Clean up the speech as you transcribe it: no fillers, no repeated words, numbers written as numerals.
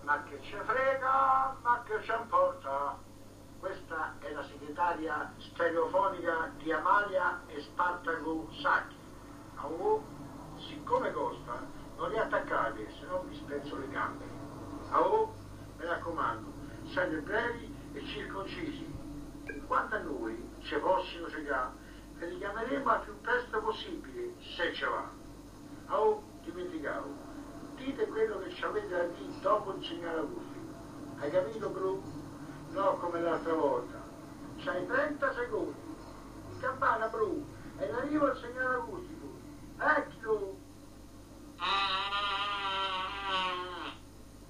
Ma che ci frega, ma che ci importa? Questa è la segretaria stereofonica di Amalia e Spartaco Sacchi. Oh, siccome costa, non riattaccate, se no vi spezzo le gambe. Oh, mi raccomando, siate brevi e circoncisi. Quanto a noi, ci fossimo cecà, ve li chiameremo al più presto possibile, se ce va. Oh, dimenticavo, dite quello che ci avete da dire dopo il segnale Agussi. Hai capito, Bru? No, come l'altra volta. C'hai 30 secondi. In campana, Bru, e in arrivo il segnale acustico. Ecco!